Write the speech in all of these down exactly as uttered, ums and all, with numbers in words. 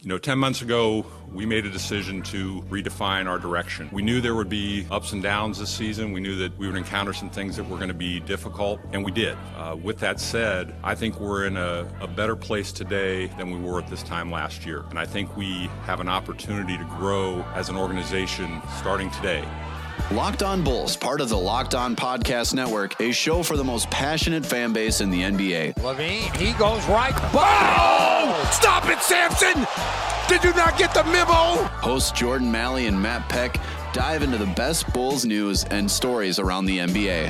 You know, ten months ago, we made a decision to redefine our direction. We knew there would be ups and downs this season. We knew that we would encounter some things that were going to be difficult, and we did. Uh, with that said, I think we're in a, a better place today than we were at this time last year. And I think we have an opportunity to grow as an organization starting today. Locked On Bulls, part of the Locked On Podcast Network, a show for the most passionate fan base in the N B A. LaVine, he goes right. Oh! Stop it, Samson! Did you not get the memo? Hosts Jordan Malley and Matt Peck dive into the best Bulls news and stories around the N B A.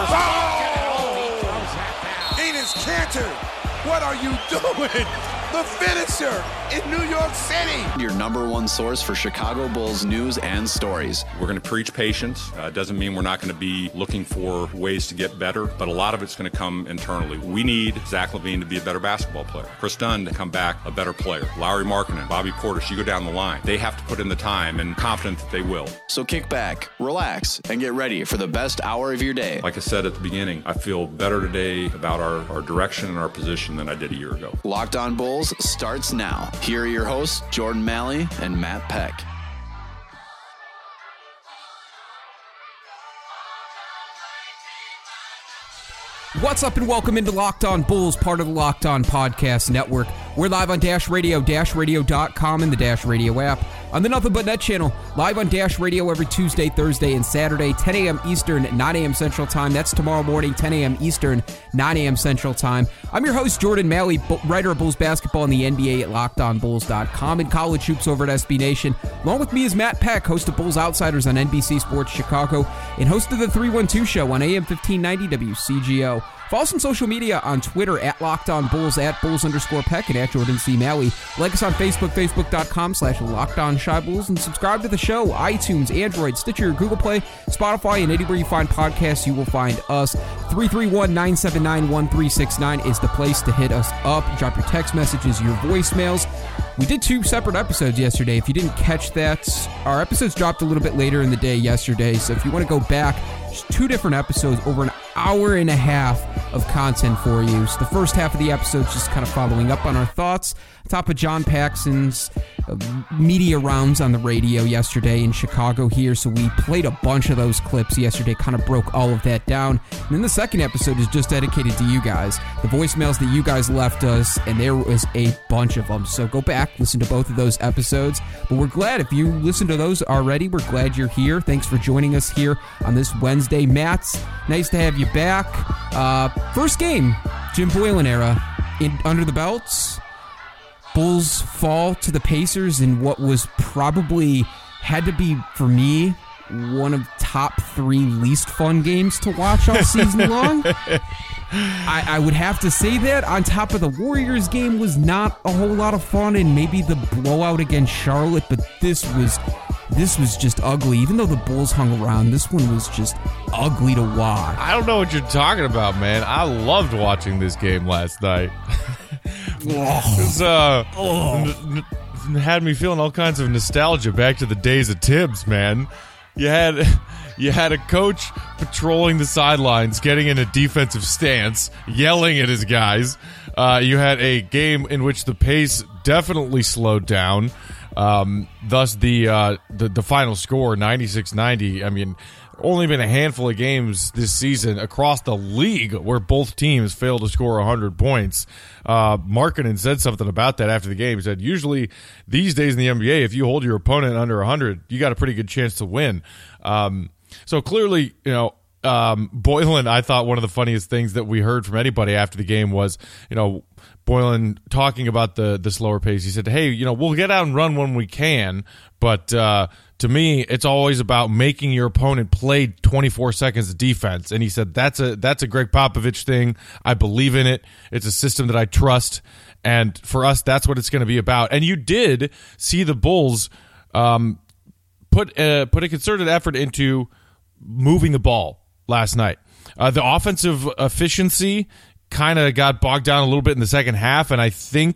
Oh! Enes Kanter, what are you doing? The finisher in New York City. Your number one source for Chicago Bulls news and stories. We're going to preach patience. Uh, doesn't mean we're not going to be looking for ways to get better, but a lot of it's going to come internally. We need Zach LaVine to be a better basketball player. Chris Dunn to come back a better player. Lauri Markkanen, Bobby Portis, you go down the line. They have to put in the time, and confident that they will. So kick back, relax, and get ready for the best hour of your day. Like I said at the beginning, I feel better today about our, our direction and our position than I did a year ago. Locked On Bulls starts now. Here are your hosts, Jordan Malley and Matt Peck. What's up and welcome into Locked On Bulls, part of the Locked On Podcast Network. We're live on Dash Radio, dash radio dot com, and the Dash Radio app. On the Nothing But Net channel, live on Dash Radio every Tuesday, Thursday, and Saturday, ten a.m. Eastern, nine a.m. Central Time. That's tomorrow morning, ten a.m. Eastern, nine a.m. Central Time. I'm your host, Jordan Malley, writer of Bulls basketball in the N B A at locked on bulls dot com and college hoops over at S B Nation. Along with me is Matt Peck, host of Bulls Outsiders on N B C Sports Chicago, and host of the three one two Show on A M fifteen ninety W C G O. Follow us on social media on Twitter at Locked On Bulls, at Bulls underscore Peck, and at Jordan C. Malley. Like us on Facebook, facebook dot com slash Locked On Shy Bulls, and subscribe to the show, iTunes, Android, Stitcher, Google Play, Spotify, and anywhere you find podcasts, you will find us. three three one, nine seven nine, one three six nine is the place to hit us up. Drop your text messages, your voicemails. We did two separate episodes yesterday. If you didn't catch that, our episodes dropped a little bit later in the day yesterday, so if you want to go back, just two different episodes, over an hour and a half of content for you. So the first half of the episode is just kind of following up on our thoughts on top of John Paxson's uh, media rounds on the radio yesterday in Chicago here. So we played a bunch of those clips yesterday, kind of broke all of that down. And then the second episode is just dedicated to you guys, the voicemails that you guys left us, and there was a bunch of them. So go back, listen to both of those episodes. But we're glad if you listened to those already, we're glad you're here. Thanks for joining us here on this Wednesday. Matt, nice to have you back. Uh, first game, Jim Boylen era, in, under the belts. Bulls fall to the Pacers in what was probably, had to be, for me, one of top three least fun games to watch all season long. I, I would have to say that. On top of the Warriors game was not a whole lot of fun, and maybe the blowout against Charlotte, but this was this was just ugly. Even though the Bulls hung around, this one was just ugly to watch. I don't know what you're talking about, man. I loved watching this game last night. It was, uh, n- n- had me feeling all kinds of nostalgia back to the days of Tibbs, man. You had you had a coach patrolling the sidelines, getting in a defensive stance, yelling at his guys. Uh, you had a game in which the pace definitely slowed down. Um, thus, the, uh, the the final score, ninety-six ninety. I mean, only been a handful of games this season across the league where both teams failed to score one hundred points. Uh, Markkanen said something about that after the game. He said, usually these days in the N B A, if you hold your opponent under one hundred, you got a pretty good chance to win. Um, so clearly, you know, um, Boylen, I thought one of the funniest things that we heard from anybody after the game was, you know, Boylen talking about the the slower pace. He said, hey, you know, we'll get out and run when we can, but uh, to me, it's always about making your opponent play twenty-four seconds of defense. And he said, that's a that's a Greg Popovich thing. I believe in it. It's a system that I trust. And for us, that's what it's going to be about. And you did see the Bulls um, put, uh, put a concerted effort into moving the ball last night. Uh, the offensive efficiency kind of got bogged down a little bit in the second half, and I think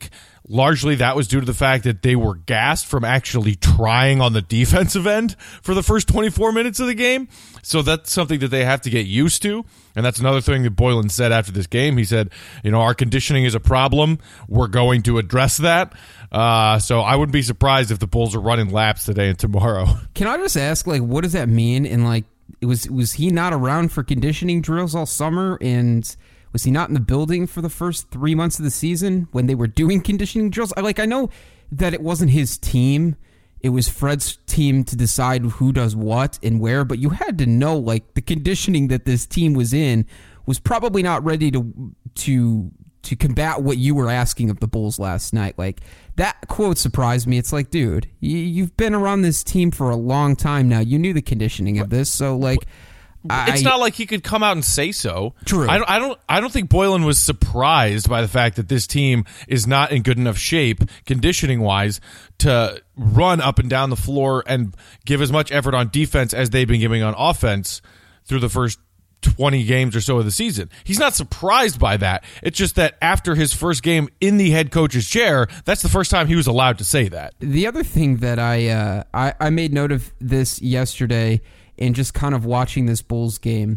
largely that was due to the fact that they were gassed from actually trying on the defensive end for the first twenty-four minutes of the game. So that's something that they have to get used to. And that's another thing that Boylen said after this game. He said, you know, our conditioning is a problem. We're going to address that. Uh, so I wouldn't be surprised if the Bulls are running laps today and tomorrow. Can I just ask, like, what does that mean? And, like, it was was he not around for conditioning drills all summer? And was he not in the building for the first three months of the season when they were doing conditioning drills? I, like, I know that it wasn't his team. It was Fred's team to decide who does what and where, but you had to know, like, the conditioning that this team was in was probably not ready to to to combat what you were asking of the Bulls last night. Like, that quote surprised me. It's like, dude, you, you've been around this team for a long time now. You knew the conditioning of this, so, like, it's I, not like he could come out and say so. True. I don't. I don't. I don't think Boylen was surprised by the fact that this team is not in good enough shape, conditioning wise, to run up and down the floor and give as much effort on defense as they've been giving on offense through the first twenty games or so of the season. He's not surprised by that. It's just that after his first game in the head coach's chair, that's the first time he was allowed to say that. The other thing that I uh, I, I made note of this yesterday. And just kind of watching this Bulls game.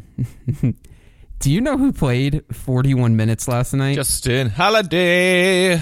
Do you know who played forty-one minutes last night? Justin Holiday.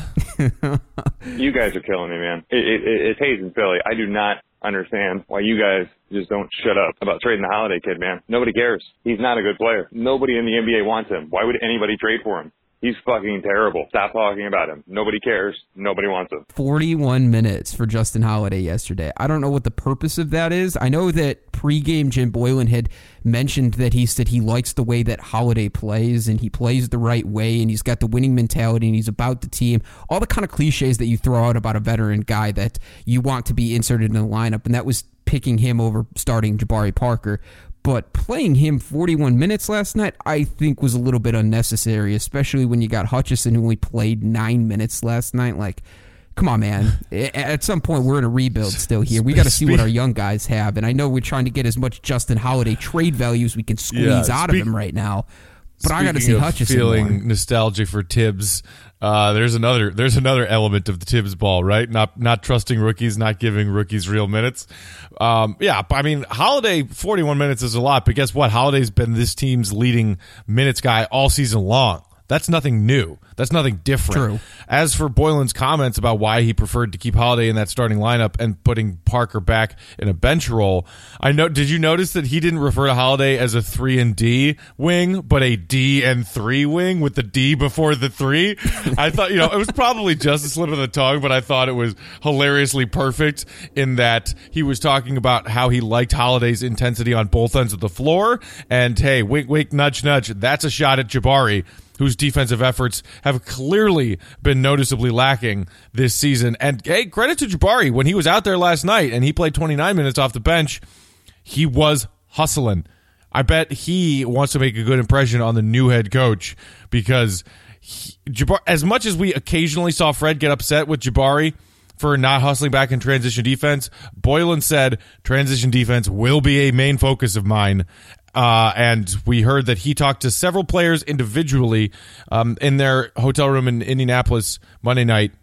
You guys are killing me, man. It, it, it's Hayes and Philly. I do not understand why you guys just don't shut up about trading the Holiday kid, man. Nobody cares. He's not a good player. Nobody in the N B A wants him. Why would anybody trade for him? He's fucking terrible. Stop talking about him. Nobody cares. Nobody wants him. forty-one minutes for Justin Holiday yesterday. I don't know what the purpose of that is. I know that pregame Jim Boylen had mentioned that he said he likes the way that Holiday plays and he plays the right way and he's got the winning mentality and he's about the team. All the kind of cliches that you throw out about a veteran guy that you want to be inserted in the lineup, and that was picking him over starting Jabari Parker. But playing him forty-one minutes last night, I think, was a little bit unnecessary, especially when you got Hutchison, who only played nine minutes last night. Like, come on, man. At some point, we're in a rebuild still here. We got to see what our young guys have. And I know we're trying to get as much Justin Holiday trade value as we can squeeze yeah, out speak- of him right now. But I got to see Hutchison feeling more. Nostalgia for Tibbs. Uh, there's another there's another element of the Tibbs ball, right? Not not trusting rookies, not giving rookies real minutes. Um, yeah, I mean, Holiday, forty-one minutes is a lot, but guess what? Holiday's been this team's leading minutes guy all season long. That's nothing new. That's nothing different. True. As for Boylen's comments about why he preferred to keep Holiday in that starting lineup and putting Parker back in a bench role, I know. Did you notice that he didn't refer to Holiday as a three and D wing, but a D and three wing with the D before the three? I thought, you know, it was probably just a slip of the tongue, but I thought it was hilariously perfect in that he was talking about how he liked Holiday's intensity on both ends of the floor, and hey, wink, wink, nudge, nudge. That's a shot at Jabari, whose defensive efforts have clearly been noticeably lacking this season. And hey, credit to Jabari. When he was out there last night and he played twenty-nine minutes off the bench, he was hustling. I bet he wants to make a good impression on the new head coach because he, Jabari, as much as we occasionally saw Fred get upset with Jabari for not hustling back in transition defense, Boylen said transition defense will be a main focus of mine. Uh, and we heard that he talked to several players individually um, in their hotel room in Indianapolis Monday night,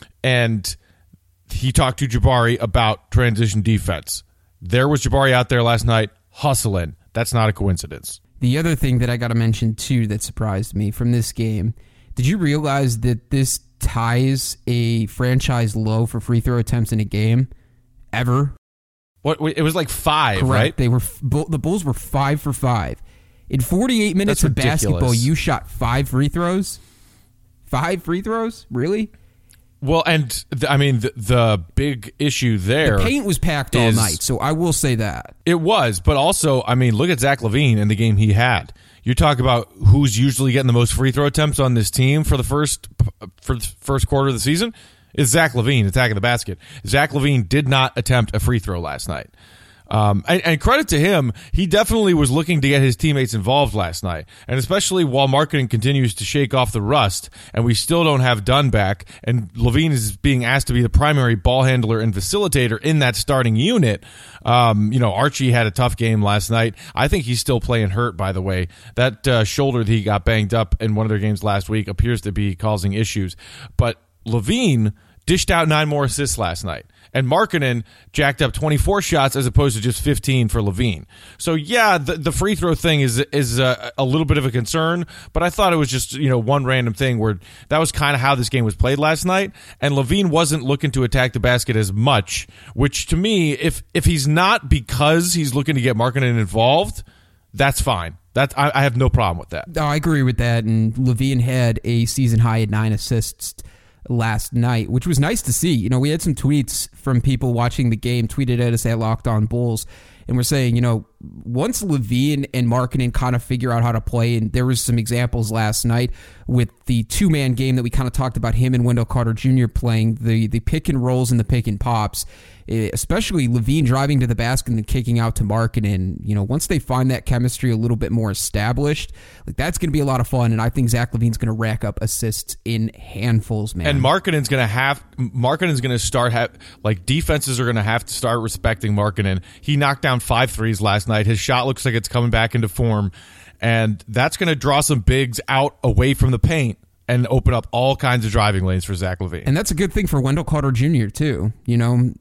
and he talked to Jabari about transition defense. There was Jabari out there last night hustling. That's not a coincidence. The other thing that I got to mention, too, that surprised me from this game, did you realize that this ties a franchise low for free throw attempts in a game ever? What it was like five, Correct. Right? They were the Bulls were five for five in forty-eight minutes That's of ridiculous. basketball. You shot five free throws. Five free throws, really? Well, and th- I mean the, the big issue there. The paint was packed all is, night, so I will say that it was. But also, I mean, look at Zach LaVine in the game he had. You talk about who's usually getting the most free throw attempts on this team for the first for the first quarter of the season. Is Zach LaVine attacking the basket. Zach LaVine did not attempt a free throw last night. Um, and, and credit to him, he definitely was looking to get his teammates involved last night. And especially while marketing continues to shake off the rust, and we still don't have Dunn back, and LaVine is being asked to be the primary ball handler and facilitator in that starting unit. Um, you know, Archie had a tough game last night. I think he's still playing hurt, by the way. That uh, shoulder that he got banged up in one of their games last week appears to be causing issues. But LaVine dished out nine more assists last night. And Markkanen jacked up twenty-four shots as opposed to just fifteen for LaVine. So, yeah, the, the free throw thing is is a, a little bit of a concern, but I thought it was just, you know, one random thing where that was kind of how this game was played last night, and LaVine wasn't looking to attack the basket as much, which to me, if if he's not because he's looking to get Markkanen involved, that's fine. That I, I have no problem with that. No, I agree with that, and LaVine had a season-high at nine assists last night, which was nice to see. You know, we had some tweets from people watching the game, tweeted at us at Locked On Bulls, and we're saying, you know, once LaVine and Markkanen kind of figure out how to play, and there was some examples last night with the two-man game that we kind of talked about, him and Wendell Carter Junior playing, the, the pick and rolls and the pick and pops, especially LaVine driving to the basket and then kicking out to Markkanen. You know, once they find that chemistry a little bit more established, like that's going to be a lot of fun, and I think Zach LaVine's going to rack up assists in handfuls, man. And Markkanen's going to have Markkanen's going to start have like defenses are going to have to start respecting Markkanen. He knocked down five threes last night. His shot looks like it's coming back into form, and that's going to draw some bigs out away from the paint and open up all kinds of driving lanes for Zach LaVine. And that's a good thing for Wendell Carter Junior too. You know,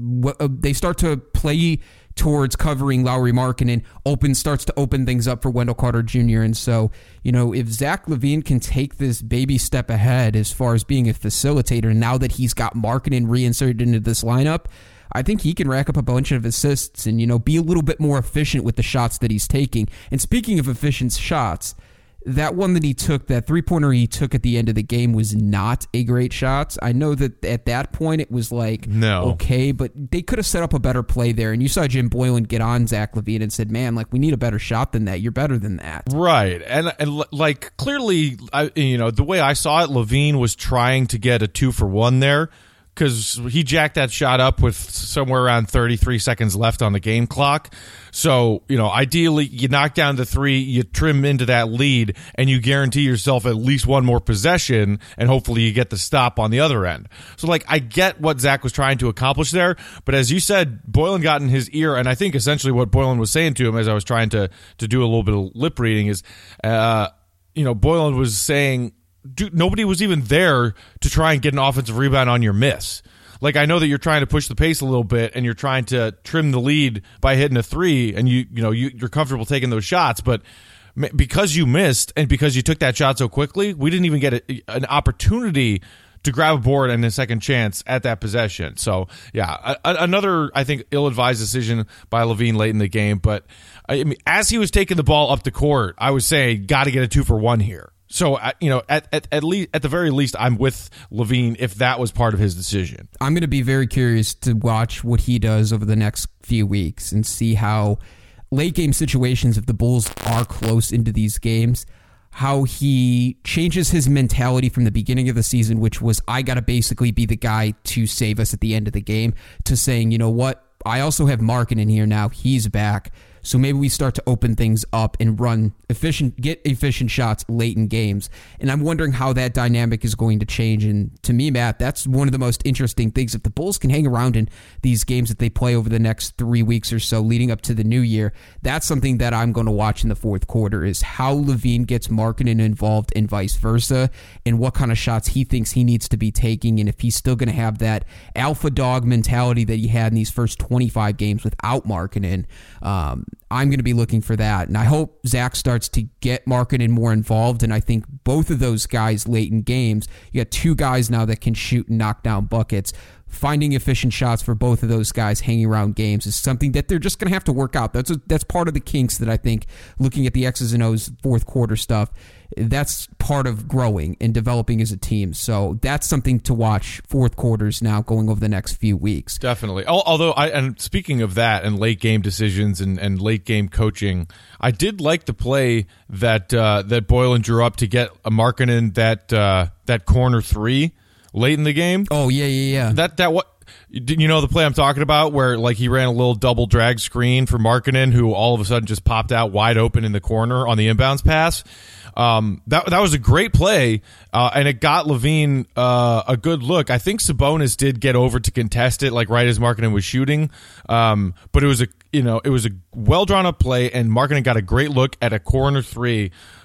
they start to play towards covering Lauri Markkanen, open starts to open things up for Wendell Carter Junior And so, you know, if Zach LaVine can take this baby step ahead as far as being a facilitator, now that he's got Markkanen reinserted into this lineup, I think he can rack up a bunch of assists and, you know, be a little bit more efficient with the shots that he's taking. And speaking of efficient shots, that one that he took, that three-pointer he took at the end of the game was not a great shot. I know that at that point it was like, no. okay, but they could have set up a better play there. And you saw Jim Boylan get on Zach LaVine and said, man, like, we need a better shot than that. You're better than that. Right. And, and like, clearly, I, you know, the way I saw it, LaVine was trying to get a two for one there, because he jacked that shot up with somewhere around thirty-three seconds left on the game clock. So, you know, ideally, you knock down the three, you trim into that lead, and you guarantee yourself at least one more possession, and hopefully you get the stop on the other end. So, like, I get what Zach was trying to accomplish there, but as you said, Boylan got in his ear, and I think essentially what Boylan was saying to him as I was trying to, to do a little bit of lip reading is, uh, you know, Boylan was saying, dude, nobody was even there to try and get an offensive rebound on your miss. Like, I know that you're trying to push the pace a little bit and you're trying to trim the lead by hitting a three, and you you know you, you're comfortable taking those shots, but because you missed and because you took that shot so quickly, we didn't even get a, an opportunity to grab a board and a second chance at that possession. So, yeah, a, another, I think, ill-advised decision by LaVine late in the game. But I mean, as he was taking the ball up the court, I was saying, got to get a two for one here. So, you know, at at at least at the very least, I'm with LaVine if that was part of his decision. I'm going to be very curious to watch what he does over the next few weeks and see how late game situations, if the Bulls are close into these games, how he changes his mentality from the beginning of the season, which was, I got to basically be the guy to save us at the end of the game, to saying, you know what, I also have Markkanen here now. He's back. So maybe we start to open things up and run efficient, get efficient shots late in games. And I'm wondering how that dynamic is going to change. And to me, Matt, that's one of the most interesting things. If the Bulls can hang around in these games that they play over the next three weeks or so leading up to the new year, that's something that I'm going to watch in the fourth quarter, is how LaVine gets Markkanen involved and vice versa, and what kind of shots he thinks he needs to be taking, and if he's still going to have that alpha dog mentality that he had in these first twenty-five games without Markkanen. Um, I'm going to be looking for that, and I hope Zach starts to get Markkanen more involved, and I think both of those guys late in games, you got two guys now that can shoot and knock down buckets. Finding efficient shots for both of those guys hanging around games is something that they're just going to have to work out. That's a, that's part of the kinks that I think, looking at the X's and O's fourth quarter stuff, that's part of growing and developing as a team. So that's something to watch fourth quarters now going over the next few weeks. Definitely. Although, I and speaking of that and late game decisions and, and late game coaching, I did like the play that uh, that Boylan drew up to get a Markkanen that uh, that corner three late in the game. Oh yeah, yeah, yeah. That that what you know the play I'm talking about, where like he ran a little double drag screen for Markkanen, who all of a sudden just popped out wide open in the corner on the inbounds pass. Um, that that was a great play, uh, and it got LaVine uh, a good look. I think Sabonis did get over to contest it, like right as Markkanen was shooting. Um, but it was a you know it was a well drawn up play, and Markkanen got a great look at a corner three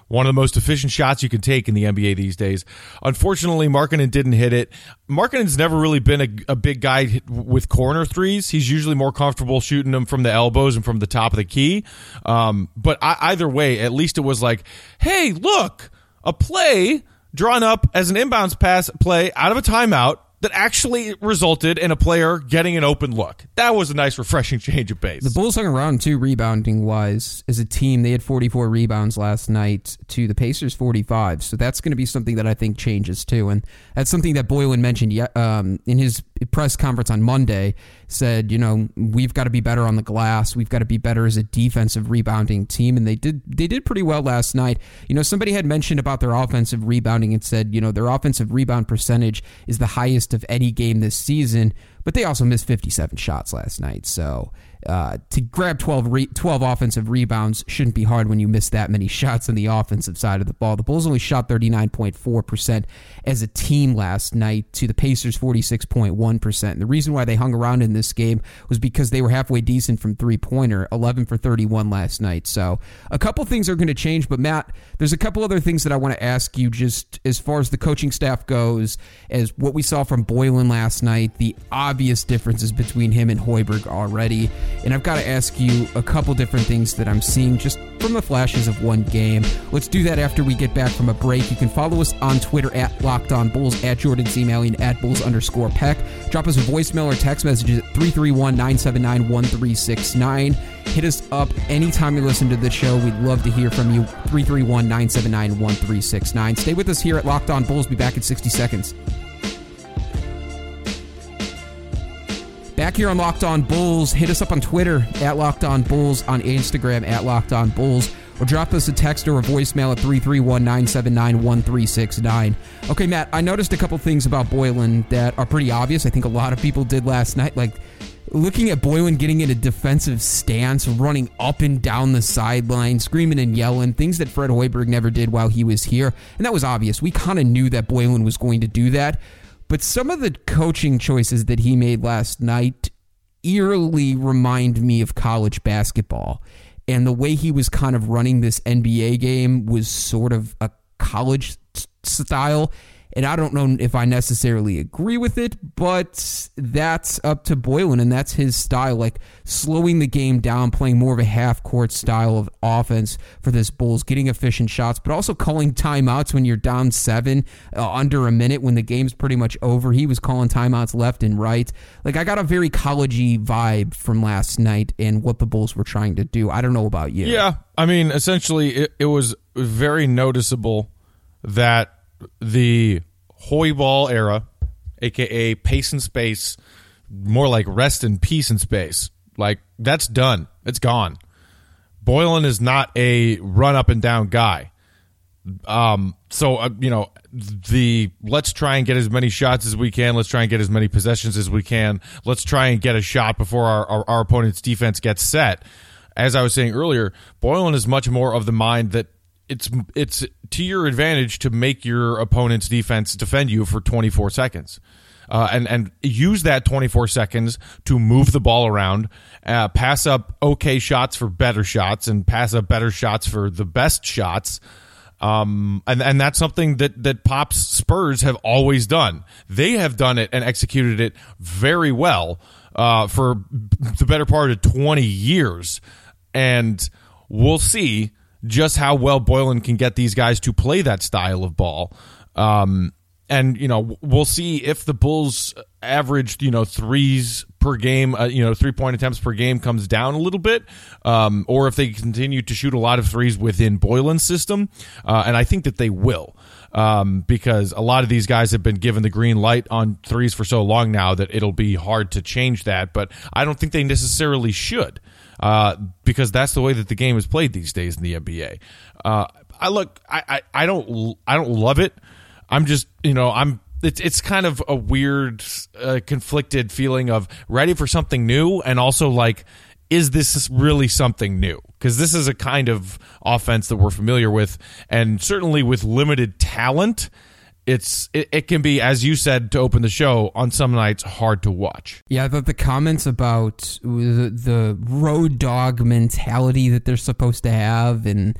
one of the most efficient shots you can take in the N B A these days. Unfortunately, Markkanen didn't hit it. Markkanen's never really been a, a big guy with corner threes. He's usually more comfortable shooting them from the elbows and from the top of the key. Um, but I, either way, at least it was like, hey, look, a play drawn up as an inbounds pass play out of a timeout that actually resulted in a player getting an open look. That was a nice, refreshing change of pace. The Bulls hung around, too, rebounding-wise. As a team, they had forty-four rebounds last night to the Pacers' forty-five. So that's going to be something that I think changes, too. And that's something that Boylen mentioned um, in his press conference on Monday, said, you know, we've got to be better on the glass. We've got to be better as a defensive rebounding team. And they did they did pretty well last night. You know, somebody had mentioned about their offensive rebounding and said, you know, their offensive rebound percentage is the highest of any game this season, but they also missed fifty-seven shots last night. So uh, to grab twelve, re- twelve offensive rebounds shouldn't be hard when you miss that many shots on the offensive side of the ball. The Bulls only shot thirty-nine point four percent as a team last night to the Pacers' forty-six point one percent. And the reason why they hung around in this game was because they were halfway decent from three-pointer, eleven for thirty-one last night. So a couple things are going to change, but Matt, there's a couple other things that I want to ask you just as far as the coaching staff goes, as what we saw from Boylen last night, the obvious differences between him and Hoiberg already. And I've got to ask you a couple different things that I'm seeing just from the flashes of one game. Let's do that after we get back from a break. You can follow us on Twitter at Locked On Bulls, at Jordan C. Malian, at Bulls underscore Peck. Drop us a voicemail or text message at three three one, nine seven nine, one three six nine. Hit us up anytime you listen to the show. We'd love to hear from you. three three one, nine seven nine, one three six nine. Stay with us here at Locked On Bulls. Be back in sixty seconds. Back here on Locked On Bulls, hit us up on Twitter at Locked On Bulls, on Instagram at Locked On Bulls, or drop us a text or a voicemail at three three one, nine seven nine, one three six nine. Okay, Matt, I noticed a couple things about Boylen that are pretty obvious. I think a lot of people did last night. Like, looking at Boylen getting in a defensive stance, running up and down the sideline, screaming and yelling, things that Fred Hoiberg never did while he was here. And that was obvious. We kind of knew that Boylen was going to do that. But some of the coaching choices that he made last night eerily remind me of college basketball. And the way he was kind of running this N B A game was sort of a college style. And I don't know if I necessarily agree with it, but that's up to Boylen, and that's his style, like slowing the game down, playing more of a half-court style of offense for this Bulls, getting efficient shots, but also calling timeouts when you're down seven, uh, under a minute when the game's pretty much over. He was calling timeouts left and right. Like, I got a very college-y vibe from last night and what the Bulls were trying to do. I don't know about you. Yeah, I mean, essentially, it, it was very noticeable that the Hoiberg era, a k a pace and space, more like rest and peace and space, like, that's done. It's gone. Boylen is not a run up and down guy. Um, so, uh, you know, the let's try and get as many shots as we can. Let's try and get as many possessions as we can. Let's try and get a shot before our, our, our opponent's defense gets set. As I was saying earlier, Boylen is much more of the mind that It's it's to your advantage to make your opponent's defense defend you for twenty-four seconds, uh, and and use that twenty-four seconds to move the ball around, uh, pass up okay shots for better shots, and pass up better shots for the best shots. Um, and and that's something that that Pop's Spurs have always done. They have done it and executed it very well uh, for the better part of twenty years, and we'll see just how well Boylen can get these guys to play that style of ball. Um, and, you know, we'll see if the Bulls averaged, you know, threes per game, uh, you know, three-point attempts per game comes down a little bit, um, or if they continue to shoot a lot of threes within Boylen's system. Uh, and I think that they will, um, because a lot of these guys have been given the green light on threes for so long now that it'll be hard to change that. But I don't think they necessarily should. Uh, because that's the way that the game is played these days in the N B A. Uh, I look, I, I, I don't, I don't love it. I'm just, you know, I'm. It's, it's kind of a weird, uh, conflicted feeling of ready for something new, and also like, is this really something new? Because this is a kind of offense that we're familiar with, and certainly with limited talent. It's it, it can be, as you said to open the show, on some nights hard to watch. Yeah, I thought the comments about the, the road dog mentality that they're supposed to have, and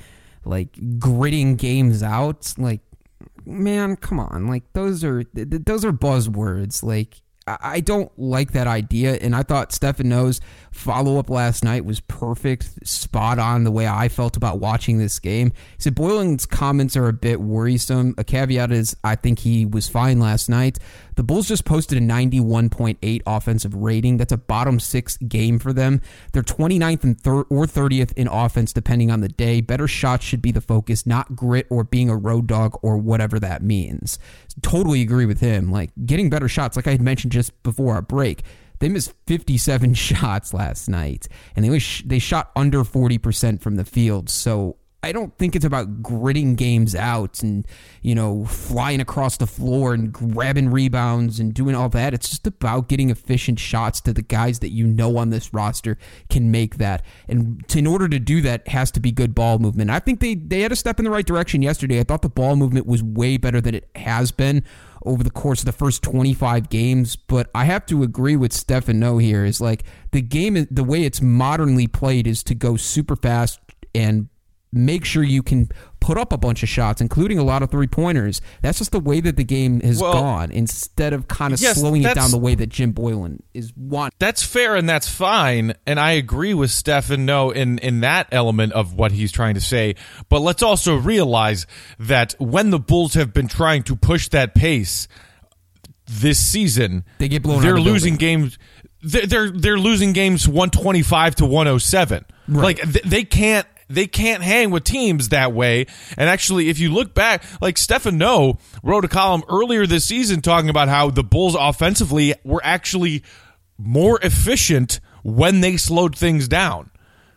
like gritting games out. Like, man, come on. Like, those are th- those are buzzwords. Like, I, I don't like that idea. And I thought Stefan No's follow-up last night was perfect, spot on the way I felt about watching this game. He said Boylen's comments are a bit worrisome. A caveat is I think he was fine last night. The Bulls just posted a ninety-one point eight offensive rating. That's a bottom six game for them. They're twenty-ninth and thir- or thirtieth in offense, depending on the day. Better shots should be the focus, not grit or being a road dog or whatever that means. Totally agree with him. Like, getting better shots, like I had mentioned just before our break, they missed fifty-seven shots last night, and they sh- they shot under forty percent from the field. So I don't think it's about gritting games out and, you know, flying across the floor and grabbing rebounds and doing all that. It's just about getting efficient shots to the guys that you know on this roster can make that. And to, in order to do that, has to be good ball movement. I think they, they had a step in the right direction yesterday. I thought the ball movement was way better than it has been over the course of the first twenty-five games, but I have to agree with Stefan No here. Is like the game, the way it's modernly played is to go super fast and make sure you can put up a bunch of shots, including a lot of three-pointers. That's just the way that the game has well, gone, instead of kind of yes, slowing it down the way that Jim Boylen is wanting. That's fair, and that's fine, and I agree with Stefan No in, in that element of what he's trying to say, but let's also realize that when the Bulls have been trying to push that pace this season, they get blown they're out of the losing building. games they're, they're, they're losing games one twenty-five to one oh seven. Right. Like, they can't They can't hang with teams that way. And actually, if you look back, like Stefan No wrote a column earlier this season talking about how the Bulls offensively were actually more efficient when they slowed things down.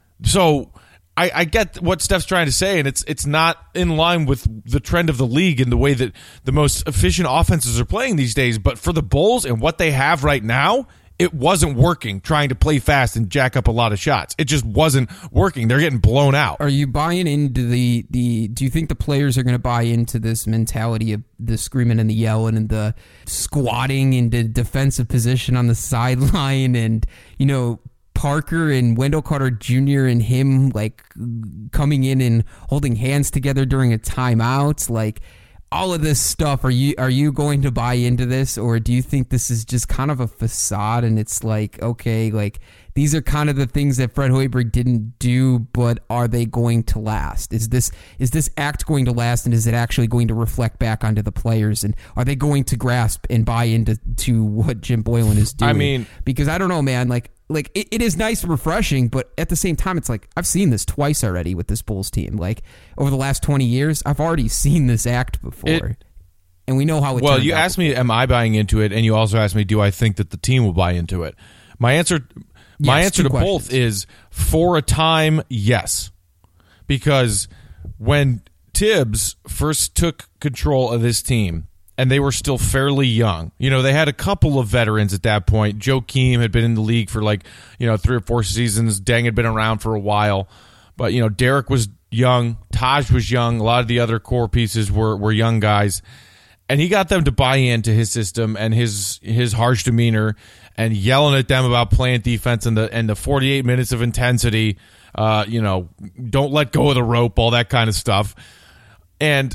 So I, I get what Steph's trying to say, and it's it's not in line with the trend of the league and the way that the most efficient offenses are playing these days. But for the Bulls and what they have right now, it wasn't working trying to play fast and jack up a lot of shots. It just wasn't working. They're getting blown out. Are you buying into the, the do you think the players are going to buy into this mentality of the screaming and the yelling and the squatting into defensive position on the sideline and, you know, Parker and Wendell Carter Junior and him like coming in and holding hands together during a timeout? Like, all of this stuff, are you are you going to buy into this, or do you think this is just kind of a facade and it's like, okay, like these are kind of the things that Fred Hoiberg didn't do, but are they going to last? Is this is this act going to last, and is it actually going to reflect back onto the players, and are they going to grasp and buy into to what Jim Boylen is doing? I mean, because I don't know, man, like Like, it, it is nice and refreshing, but at the same time, it's like, I've seen this twice already with this Bulls team. Like, over the last twenty years, I've already seen this act before. It, and we know how it Well, you out asked me, am I buying into it? And you also asked me, do I think that the team will buy into it? My answer my yes, answer to questions. both is, for a time, yes. Because when Tibbs first took control of this team, and they were still fairly young. You know, they had a couple of veterans at that point. Joakim had been in the league for like, you know, three or four seasons. Deng had been around for a while. But, you know, Derek was young. Taj was young. A lot of the other core pieces were, were young guys. And he got them to buy into his system and his his harsh demeanor and yelling at them about playing defense and the, and the forty-eight minutes of intensity. Uh, you know, don't let go of the rope, all that kind of stuff. And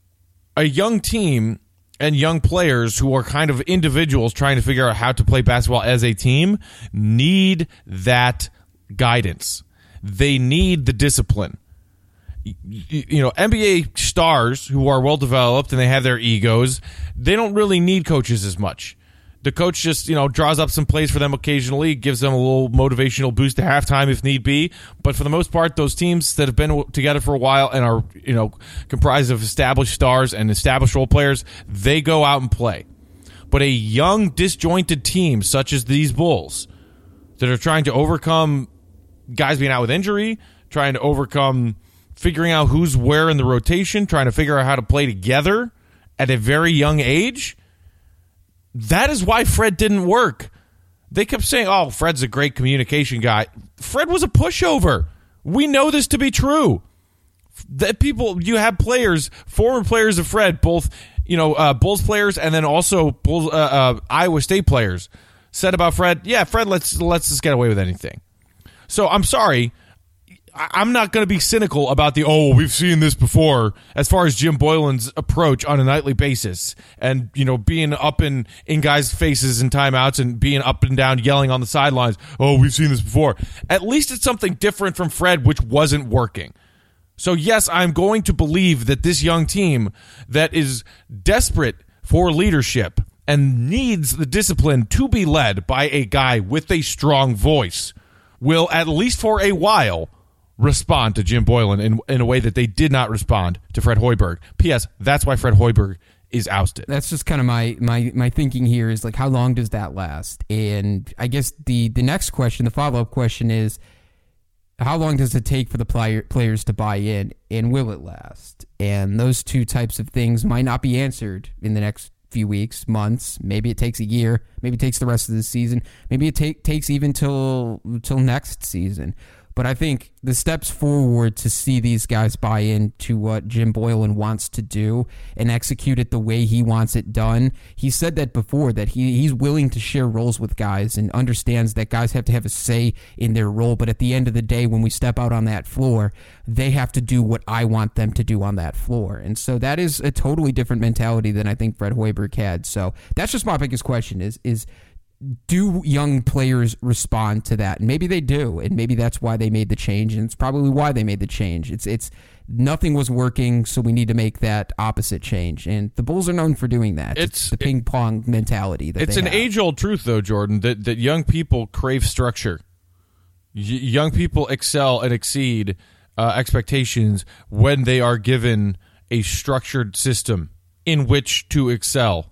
a young team and young players who are kind of individuals trying to figure out how to play basketball as a team need that guidance. They need the discipline. You know, N B A stars who are well developed and they have their egos, they don't really need coaches as much. The coach just, you know, draws up some plays for them occasionally, gives them a little motivational boost at halftime if need be. But for the most part, those teams that have been together for a while and are, you know, comprised of established stars and established role players, they go out and play. But a young, disjointed team such as these Bulls that are trying to overcome guys being out with injury, trying to overcome figuring out who's where in the rotation, trying to figure out how to play together at a very young age, that is why Fred didn't work. They kept saying, oh, Fred's a great communication guy. Fred was a pushover. We know this to be true. That people, you have players, former players of Fred, both, you know, uh, Bulls players and then also Bulls, uh, uh, Iowa State players said about Fred, yeah, Fred lets, lets us get away with anything. So I'm sorry. I'm not going to be cynical about the, oh, we've seen this before, as far as Jim Boylen's approach on a nightly basis and, you know, being up in, in guys' faces in timeouts and being up and down yelling on the sidelines, oh, we've seen this before. At least it's something different from Fred, which wasn't working. So, yes, I'm going to believe that this young team that is desperate for leadership and needs the discipline to be led by a guy with a strong voice will, at least for a while, respond to Jim Boylen in, in a way that they did not respond to Fred Hoiberg. P S. That's why Fred Hoiberg is ousted. That's just kind of my, my, my thinking here is, like, how long does that last? And I guess the, the next question, the follow-up question is, how long does it take for the player, players to buy in, and will it last? And those two types of things might not be answered in the next few weeks, months. Maybe it takes a year. Maybe it takes the rest of the season. Maybe it take, takes even till till next season. But I think the steps forward to see these guys buy into what Jim Boylen wants to do and execute it the way he wants it done. He said that before, that he, he's willing to share roles with guys and understands that guys have to have a say in their role. But at the end of the day, when we step out on that floor, they have to do what I want them to do on that floor. And so that is a totally different mentality than I think Fred Hoiberg had. So that's just my biggest question is, is do young players respond to that? And maybe they do, and maybe that's why they made the change, and it's probably why they made the change. It's it's nothing was working, so we need to make that opposite change. And the Bulls are known for doing that. It's, it's the ping pong mentality. That it's they an have. age-old truth, though, Jordan, that, that young people crave structure. Y- young people excel and exceed uh, expectations when they are given a structured system in which to excel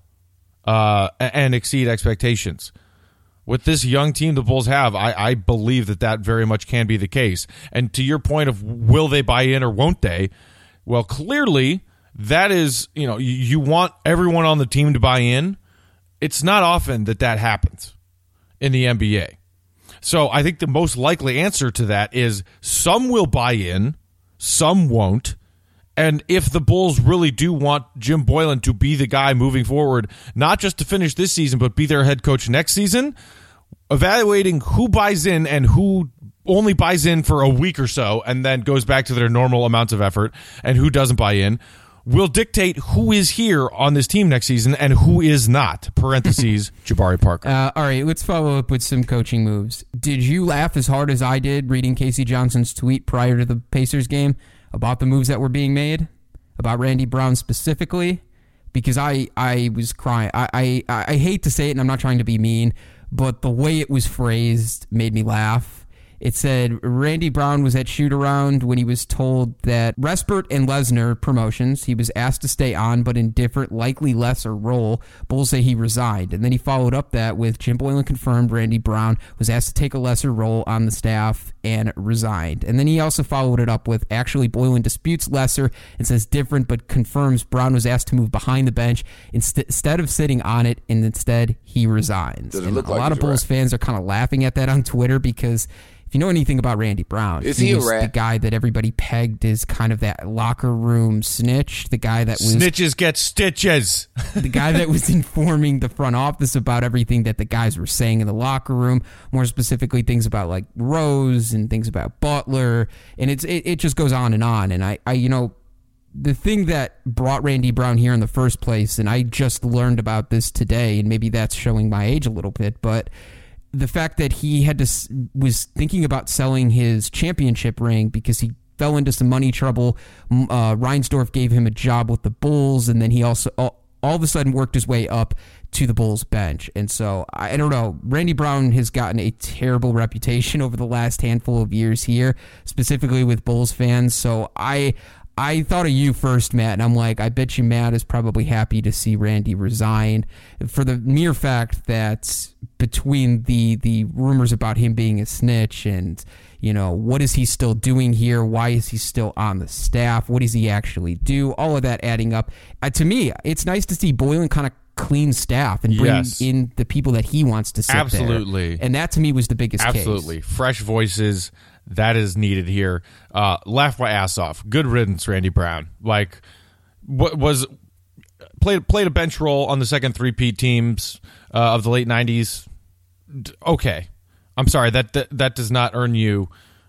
uh, and exceed expectations. With this young team the Bulls have, I, I believe that that very much can be the case. And to your point of will they buy in or won't they, well, clearly that is, you know, you, you want everyone on the team to buy in. It's not often that that happens in the N B A. So I think the most likely answer to that is some will buy in, some won't. And if the Bulls really do want Jim Boylen to be the guy moving forward, not just to finish this season, but be their head coach next season, evaluating who buys in and who only buys in for a week or so and then goes back to their normal amounts of effort and who doesn't buy in will dictate who is here on this team next season and who is not. Parentheses, Jabari Parker. Uh, all right, let's follow up with some coaching moves. Did you laugh as hard as I did reading Casey Johnson's tweet prior to the Pacers game about the moves that were being made, about Randy Brown specifically? Because I, I was crying. I, I, I hate to say it, and I'm not trying to be mean, but the way it was phrased made me laugh. It said Randy Brown was at shoot-around when he was told that Respert and Lesnar promotions, he was asked to stay on, but in different, likely lesser role. Bulls say he resigned. And then he followed up that with Jim Boylen confirmed Randy Brown was asked to take a lesser role on the staff and resigned. And then he also followed it up with actually Boylen disputes lesser and says different, but confirms Brown was asked to move behind the bench inst- instead of sitting on it, and instead he resigns. Does it and look a like lot of he's a Bulls rat? fans are kind of laughing at that on Twitter because if you know anything about Randy Brown, Is he, he a was rat? the guy that everybody pegged as kind of that locker room snitch, the guy that was Snitches get stitches. the guy that was informing the front office about everything that the guys were saying in the locker room, more specifically things about like Rose and things about Butler, and it's it, it just goes on and on. And I, I you know, the thing that brought Randy Brown here in the first place, and I just learned about this today, and maybe that's showing my age a little bit, but the fact that he had to was thinking about selling his championship ring because he fell into some money trouble. Uh, Reinsdorf gave him a job with the Bulls, and then he also all, all of a sudden worked his way up to the Bulls bench. And so I, I don't know. Randy Brown has gotten a terrible reputation over the last handful of years here, specifically with Bulls fans. So I. I thought of you first, Matt, and I'm like, I bet you Matt is probably happy to see Randy resign for the mere fact that between the the rumors about him being a snitch and, you know, what is he still doing here? Why is he still on the staff? What does he actually do? All of that adding up. Uh, to me, it's nice to see Boylen kind of clean staff and bring Yes. in the people that he wants to sit Absolutely. there. And that to me was the biggest Absolutely. case. Fresh voices. That is needed here. Uh, laugh my ass off. Good riddance, Randy Brown. Like, what was played played a bench role on the second three-peat teams uh, of the late nineties. D- okay, I'm sorry that, that that does not earn you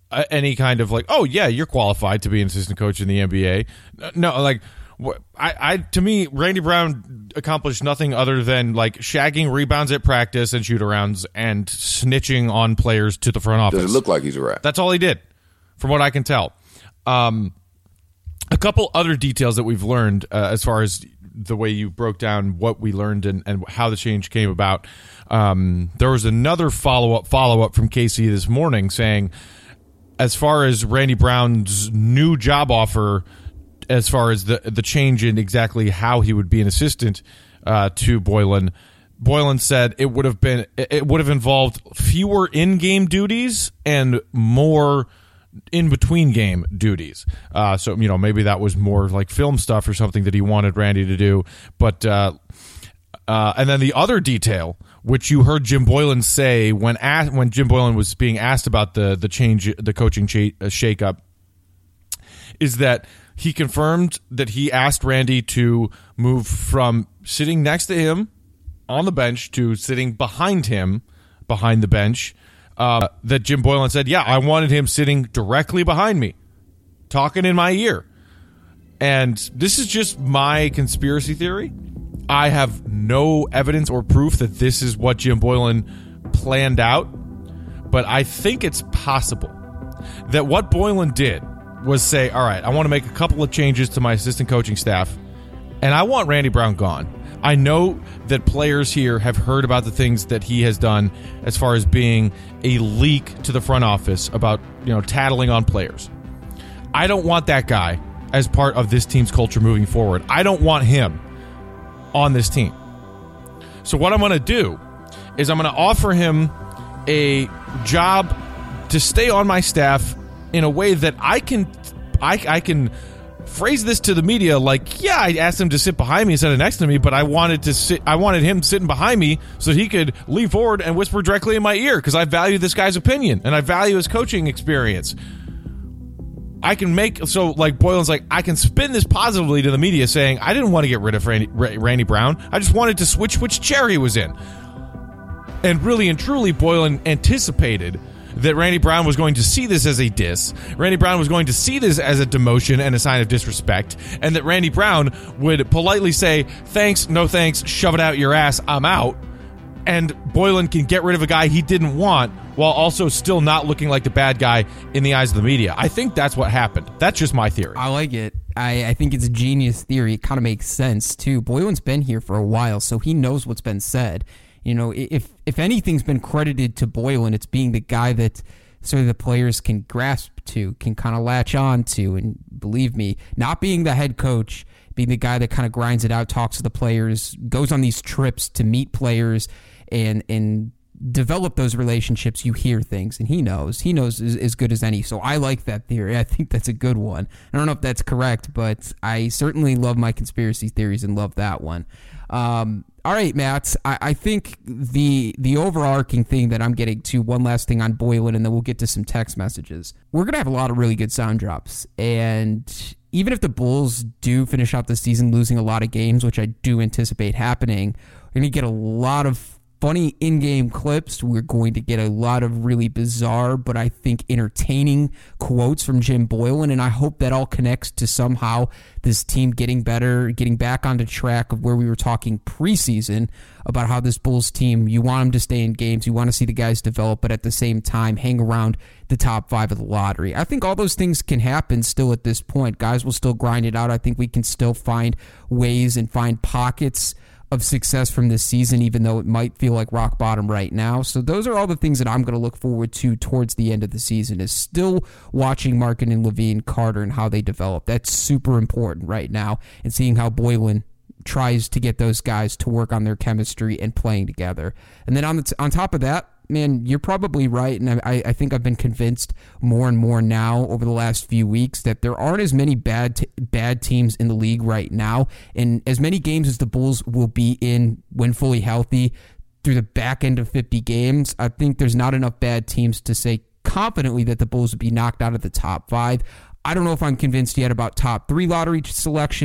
uh, any kind of like, oh yeah, you're qualified to be an assistant coach in the N B A. No, like I, I to me, Randy Brown accomplished nothing other than like shagging rebounds at practice and shoot-arounds and snitching on players to the front office. Does it look like he's a rat? That's all he did, from what I can tell. Um, a couple other details that we've learned uh, as far as the way you broke down what we learned and, and how the change came about. Um, there was another follow-up follow-up from K C this morning saying, as far as Randy Brown's new job offer, as far as the the change in exactly how he would be an assistant uh, to Boylen, Boylen said it would have been it would have involved fewer in-game duties and more in-between game duties. Uh, so, you know, maybe that was more like film stuff or something that he wanted Randy to do. But uh, uh, and then the other detail, which you heard Jim Boylen say when asked, when Jim Boylen was being asked about the the change, the coaching ch- shakeup, is that he confirmed that he asked Randy to move from sitting next to him on the bench to sitting behind him behind the bench. Uh, that Jim Boylen said, yeah, I wanted him sitting directly behind me, talking in my ear. And this is just my conspiracy theory. I have no evidence or proof that this is what Jim Boylen planned out, but I think it's possible that what Boylen did was say, all right, I want to make a couple of changes to my assistant coaching staff, and I want Randy Brown gone. I know that players here have heard about the things that he has done as far as being a leak to the front office about, you know, tattling on players. I don't want that guy as part of this team's culture moving forward. I don't want him on this team. So what I'm going to do is I'm going to offer him a job to stay on my staff in a way that I can I, I can phrase this to the media like, yeah, I asked him to sit behind me instead of next to me, but I wanted to sit I wanted him sitting behind me so he could lean forward and whisper directly in my ear because I value this guy's opinion and I value his coaching experience. I can make so like Boylen's like I can spin this positively to the media saying I didn't want to get rid of Randy, Randy Brown. I just wanted to switch which chair he was in. And really and truly, Boylen anticipated that Randy Brown was going to see this as a diss. Randy Brown was going to see this as a demotion and a sign of disrespect, and that Randy Brown would politely say, thanks, no thanks, shove it out your ass, I'm out. And Boylen can get rid of a guy he didn't want while also still not looking like the bad guy in the eyes of the media. I think that's what happened. That's just my theory. I like it. I, I think it's a genius theory. It kind of makes sense, too. Boylen's been here for a while, so he knows what's been said. You know, if if anything's been credited to Boylen, it's being the guy that sort of the players can grasp to, can kind of latch on to. And believe me, not being the head coach, being the guy that kind of grinds it out, talks to the players, goes on these trips to meet players and and develop those relationships, you hear things, and he knows. He knows as, as good as any. So I like that theory. I think that's a good one. I don't know if that's correct, but I certainly love my conspiracy theories and love that one. Um, all right, Matt, I, I think the the overarching thing that I'm getting to, one last thing on Boylen, and then we'll get to some text messages. We're going to have a lot of really good sound drops, and even if the Bulls do finish out the season losing a lot of games, which I do anticipate happening, we're going to get a lot of funny in-game clips. We're going to get a lot of really bizarre, but I think entertaining quotes from Jim Boylen, and I hope that all connects to somehow this team getting better, getting back onto track of where we were talking preseason about how this Bulls team, you want them to stay in games, you want to see the guys develop, but at the same time hang around the top five of the lottery. I think all those things can happen still at this point. Guys will still grind it out. I think we can still find ways and find pockets of success from this season, even though it might feel like rock bottom right now. So those are all the things that I'm going to look forward to towards the end of the season, is still watching Markin and Levine, Carter, and how they develop. That's super important right now, and seeing how Boylen tries to get those guys to work on their chemistry and playing together. And then on the t- on top of that, man, you're probably right, and I, I think I've been convinced more and more now over the last few weeks that there aren't as many bad t- bad teams in the league right now, and as many games as the Bulls will be in when fully healthy through the back end of fifty games, I think there's not enough bad teams to say confidently that the Bulls would be knocked out of the top five. I don't know if I'm convinced yet about top three lottery selection,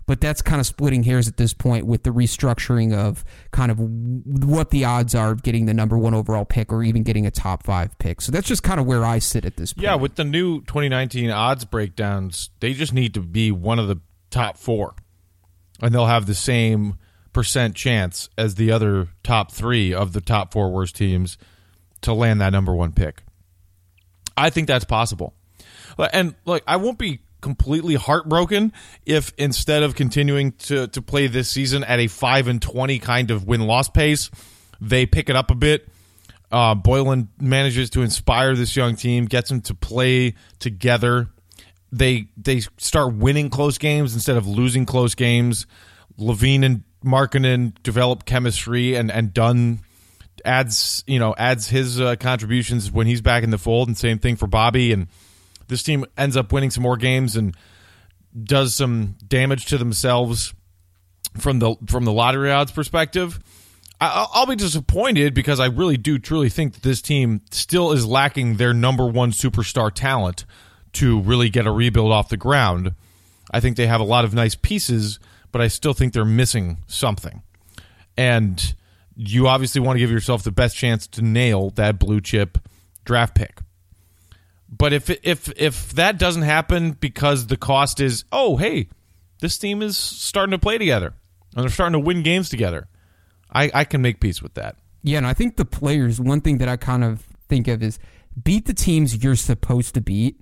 but that's kind of splitting hairs at this point with the restructuring of kind of what the odds are of getting the number one overall pick or even getting a top five pick. So that's just kind of where I sit at this point. Yeah, with the new twenty nineteen odds breakdowns, they just need to be one of the top four, and they'll have the same percent chance as the other top three of the top four worst teams to land that number one pick. I think that's possible. And look, I won't be completely heartbroken if instead of continuing to, to play this season at a five and twenty kind of win-loss pace, they pick it up a bit. Uh, Boylan manages to inspire this young team, gets them to play together. They they start winning close games instead of losing close games. Levine and Markkanen develop chemistry, and, and Dunn adds you know adds his uh, contributions when he's back in the fold, and same thing for Bobby. And this team ends up winning some more games and does some damage to themselves from the from the lottery odds perspective. I, I'll be disappointed because I really do truly think that this team still is lacking their number one superstar talent to really get a rebuild off the ground. I think they have a lot of nice pieces, but I still think they're missing something. And you obviously want to give yourself the best chance to nail that blue chip draft pick. But if if if that doesn't happen because the cost is, oh, hey, this team is starting to play together and they're starting to win games together, I, I can make peace with that. Yeah, and I think the players, one thing that I kind of think of is beat the teams you're supposed to beat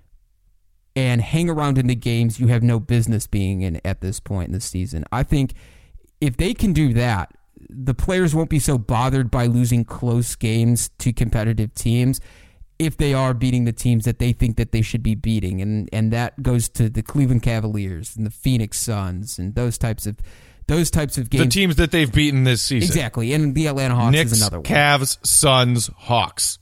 and hang around in the games you have no business being in at this point in the season. I think if they can do that, the players won't be so bothered by losing close games to competitive teams if they are beating the teams that they think that they should be beating. And and that goes to the Cleveland Cavaliers and the Phoenix Suns and those types of those types of games. The teams that they've beaten this season. Exactly. And the Atlanta Hawks Knicks, is another one. Cavs, Suns, Hawks.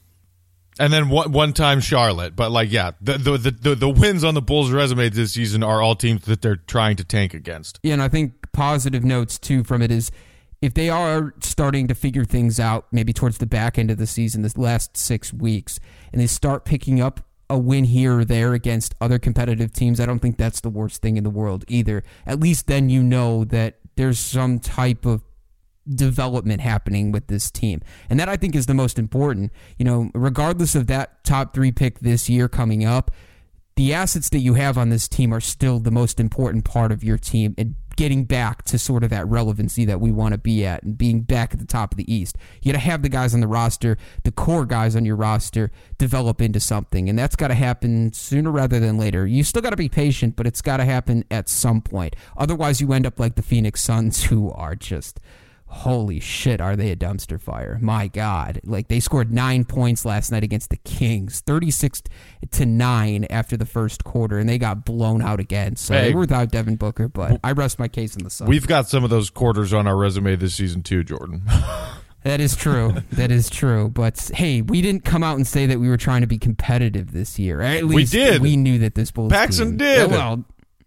And then one, one time Charlotte. But, like, yeah, the, the the the wins on the Bulls' resume this season are all teams that they're trying to tank against. Yeah, and I think positive notes, too, from it is if they are starting to figure things out, maybe towards the back end of the season, this last six weeks, and they start picking up a win here or there against other competitive teams, I don't think that's the worst thing in the world either. At least then you know that there's some type of development happening with this team. And that, I think, is the most important. You know, regardless of that top three pick this year coming up, the assets that you have on this team are still the most important part of your team and getting back to sort of that relevancy that we want to be at and being back at the top of the East. You got to have the guys on the roster, the core guys on your roster, develop into something, and that's got to happen sooner rather than later. You still got to be patient, but it's got to happen at some point. Otherwise, you end up like the Phoenix Suns, who are just... holy shit, are they a dumpster fire? My God. Like, they scored nine points last night against the Kings, thirty-six to nine after the first quarter, and they got blown out again. So hey, they were without Devin Booker, but I rest my case in the Suns. We've got some of those quarters on our resume this season too, Jordan. That is true. That is true. But, hey, we didn't come out and say that we were trying to be competitive this year. At least we did. We knew that this Bulls Paxson team, did. Well,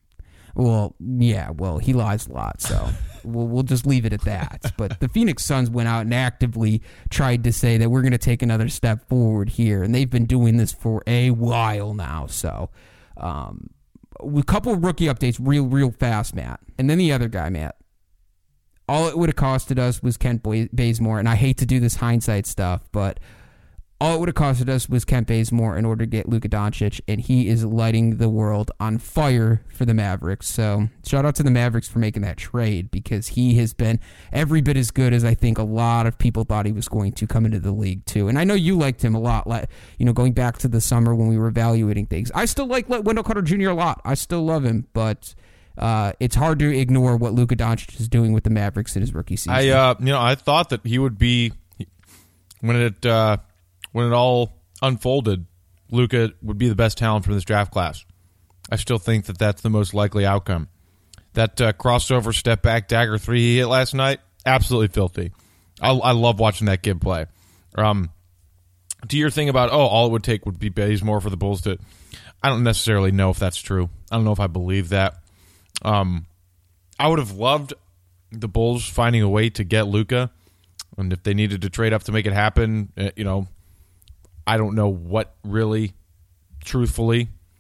well, yeah, well, he lies a lot, so... We'll, we'll just leave it at that. But the Phoenix Suns went out and actively tried to say that we're going to take another step forward here, and they've been doing this for a while now. So um, a couple of rookie updates real, real fast, Matt. And then the other guy, Matt. All it would have costed us was Kent Bazemore, and I hate to do this hindsight stuff, but all it would have costed us was Kent Bazemore in order to get Luka Doncic, and he is lighting the world on fire for the Mavericks. So shout out to the Mavericks for making that trade, because he has been every bit as good as I think a lot of people thought he was going to come into the league too. And I know you liked him a lot, you know, going back to the summer when we were evaluating things. I still like Wendell Carter Junior a lot. I still love him, but uh, it's hard to ignore what Luka Doncic is doing with the Mavericks in his rookie season. I, uh, you know, I thought that he would be when it. Uh, When it all unfolded, Luka would be the best talent from this draft class. I still think that that's the most likely outcome. That uh, crossover step back dagger three he hit last night, absolutely filthy. I, I love watching that kid play. Um, to your thing about, oh, all it would take would be Bazemore for the Bulls to... I don't necessarily know if that's true. I don't know if I believe that. Um, I would have loved the Bulls finding a way to get Luka, and if they needed to trade up to make it happen, you know... I don't know what really, truthfully,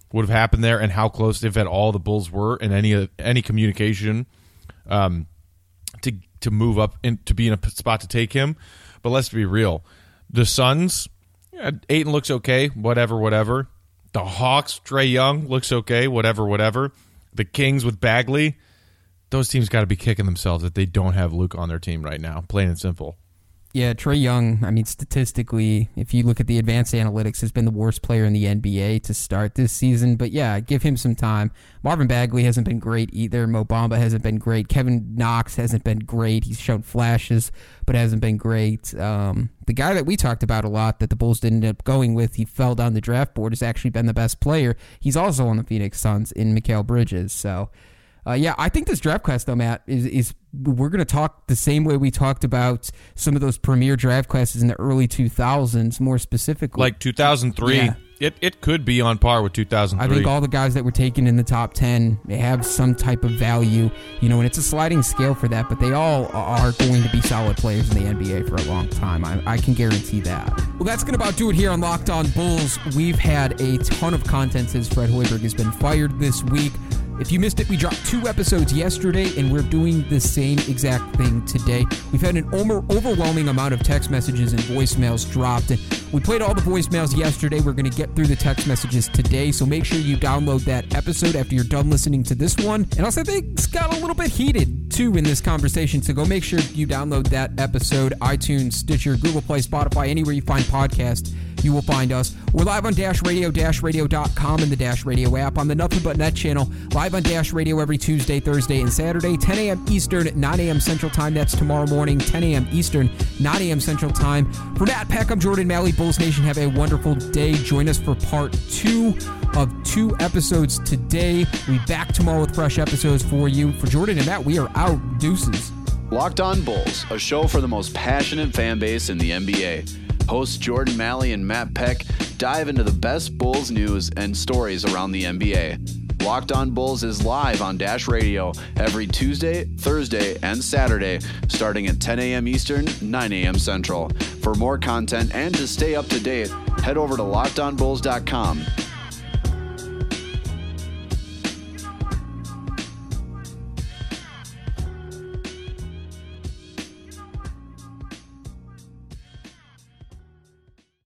would have happened there and how close, if at all, the Bulls were in any any communication um, to to move up and to be in a spot to take him. But let's be real. The Suns, yeah, Ayton looks okay, whatever, whatever. The Hawks, Trae Young looks okay, whatever, whatever. The Kings with Bagley, those teams got to be kicking themselves that they don't have Luke on their team right now, plain and simple. Yeah, Trae Young, I mean, statistically, if you look at the advanced analytics, has been the worst player in the N B A to start this season. But yeah, give him some time. Marvin Bagley hasn't been great either. Mo Bamba hasn't been great. Kevin Knox hasn't been great. He's shown flashes, but hasn't been great. Um, the guy that we talked about a lot that the Bulls didn't end up going with, he fell down the draft board, has actually been the best player. He's also on the Phoenix Suns in Mikal Bridges. So, uh, yeah, I think this draft class, though, Matt, is is we're going to talk the same way we talked about some of those premier draft classes in the early two thousands, more specifically. Like two thousand three, yeah. it, it could be on par with two thousand three. I think all the guys that were taken in the top ten, they have some type of value, you know, and it's a sliding scale for that, but they all are going to be solid players in the N B A for a long time. I, I can guarantee that. Well, that's going to about do it here on Locked On Bulls. We've had a ton of content since Fred Hoiberg has been fired this week. If you missed it, we dropped two episodes yesterday, and we're doing the same exact thing today. We've had an over- overwhelming amount of text messages and voicemails dropped. We played all the voicemails yesterday. We're going to get through the text messages today, so make sure you download that episode after you're done listening to this one. And also, things got a little bit heated, too, in this conversation, so go make sure you download that episode. iTunes, Stitcher, Google Play, Spotify, anywhere you find podcasts, you will find us. We're live on Dash Radio, dash radio dot com, and the Dash Radio app, on the Nothing But Net channel, live on Dash Radio every Tuesday, Thursday, and Saturday, ten a.m. Eastern, nine a.m. Central Time. That's tomorrow morning, ten a.m. Eastern, nine a.m. Central Time. For Matt Peck, I'm Jordan Malley. Bulls Nation, have a wonderful day. Join us for part two of two episodes today. We'll be back tomorrow with fresh episodes for you. For Jordan and Matt, we are out. Deuces. Locked On Bulls, a show for the most passionate fan base in the N B A. Hosts Jordan Malley and Matt Peck dive into the best Bulls news and stories around the N B A. Locked On Bulls is live on Dash Radio every Tuesday, Thursday, and Saturday, starting at ten a.m. Eastern, nine a.m. Central. For more content and to stay up to date, head over to locked on bulls dot com.